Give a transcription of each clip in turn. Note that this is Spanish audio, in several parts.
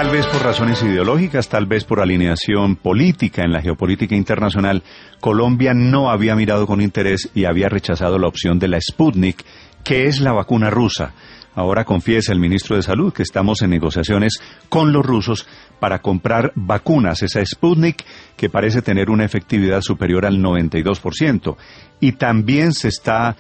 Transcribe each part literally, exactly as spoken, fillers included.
Tal vez por razones ideológicas, tal vez por alineación política en la geopolítica internacional, Colombia no había mirado con interés y había rechazado la opción de la Sputnik, que es la vacuna rusa. Ahora confiesa el ministro de Salud que estamos en negociaciones con los rusos para comprar vacunas, esa Sputnik, que parece tener una efectividad superior al noventa y dos por ciento. Y también se está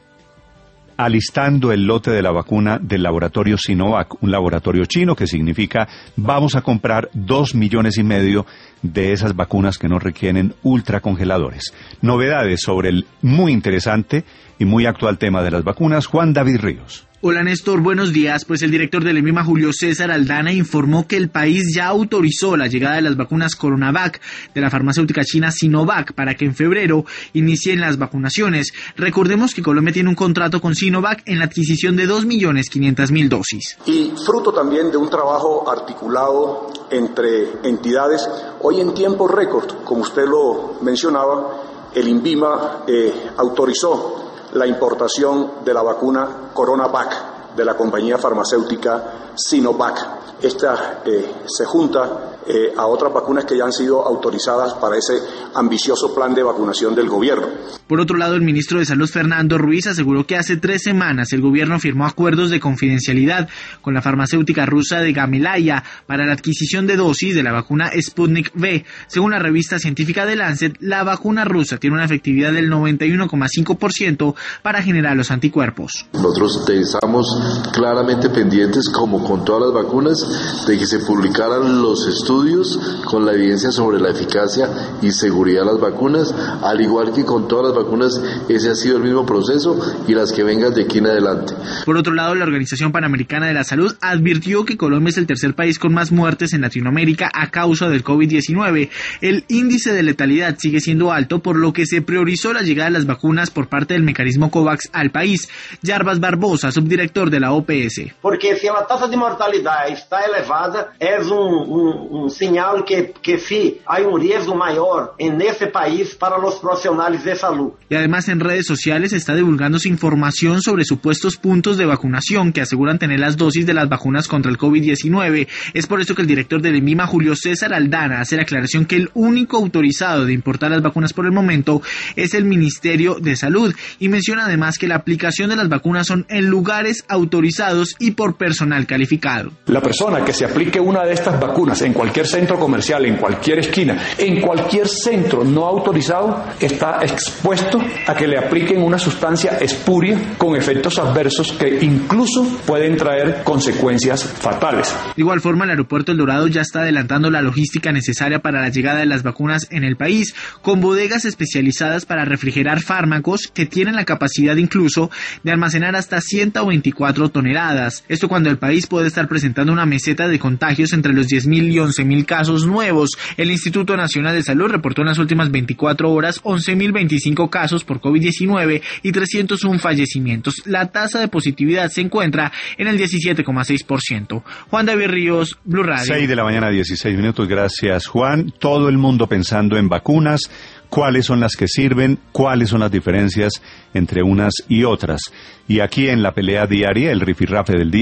alistando el lote de la vacuna del laboratorio Sinovac, un laboratorio chino, que significa vamos a comprar dos millones y medio de esas vacunas que no requieren ultracongeladores. Novedades sobre el muy interesante y muy actual tema de las vacunas, Juan David Ríos. Hola Néstor, buenos días. Pues el director del ENVIMA, Julio César Aldana, informó que el país ya autorizó la llegada de las vacunas Coronavac de la farmacéutica china Sinovac para que en febrero inicien las vacunaciones. Recordemos que Colombia tiene un contrato con Sinovac en la adquisición de dos millones quinientas mil dosis. Y fruto también de un trabajo articulado entre entidades, hoy en tiempo récord, como usted lo mencionaba, el ENVIMA eh, autorizó la importación de la vacuna Coronavac de la compañía farmacéutica Sinovac. Esta eh, se junta eh, a otras vacunas que ya han sido autorizadas para ese ambicioso plan de vacunación del gobierno. Por otro lado, el ministro de Salud, Fernando Ruiz, aseguró que hace tres semanas el gobierno firmó acuerdos de confidencialidad con la farmacéutica rusa de Gamaleya para la adquisición de dosis de la vacuna Sputnik V. Según la revista científica The Lancet, la vacuna rusa tiene una efectividad del noventa y uno coma cinco por ciento para generar los anticuerpos. Nosotros estamos claramente pendientes, como con todas las vacunas, de que se publicaran los estudios con la evidencia sobre la eficacia y seguridad de las vacunas, al igual que con todas las vacunas, ese ha sido el mismo proceso y las que vengan de aquí en adelante. Por otro lado, la Organización Panamericana de la Salud advirtió que Colombia es el tercer país con más muertes en Latinoamérica a causa del COVID diecinueve. El índice de letalidad sigue siendo alto, por lo que se priorizó la llegada de las vacunas por parte del mecanismo COVAX al país. Jarbas Barbosa, subdirector de la O P S. Porque si la tasa de mortalidad está elevada, es un, un, un señal que, que sí hay un riesgo mayor en ese país para los profesionales de salud. Y además en redes sociales está divulgándose información sobre supuestos puntos de vacunación que aseguran tener las dosis de las vacunas contra el COVID diecinueve. Es por eso que el director del ENVIMA, Julio César Aldana, hace la aclaración que el único autorizado de importar las vacunas por el momento es el Ministerio de Salud, y menciona además que la aplicación de las vacunas son en lugares autorizados y por personal calificado. La persona que se aplique una de estas vacunas en cualquier centro comercial, en cualquier esquina, en cualquier centro no autorizado, está expuesto a que le apliquen una sustancia espuria con efectos adversos que incluso pueden traer consecuencias fatales. De igual forma, el aeropuerto El Dorado ya está adelantando la logística necesaria para la llegada de las vacunas en el país, con bodegas especializadas para refrigerar fármacos que tienen la capacidad incluso de almacenar hasta ciento veinticuatro toneladas. Esto cuando el país puede estar presentando una meseta de contagios entre los diez mil y once mil casos nuevos. El Instituto Nacional de Salud reportó en las últimas veinticuatro horas once mil veinticinco casos por COVID diecinueve y trescientos uno fallecimientos. La tasa de positividad se encuentra en el diecisiete coma seis por ciento. Juan David Ríos, Blue Radio. seis de la mañana, dieciséis minutos. Gracias, Juan. Todo el mundo pensando en vacunas, cuáles son las que sirven, cuáles son las diferencias entre unas y otras. Y aquí en la pelea diaria, el rifirrafe del día.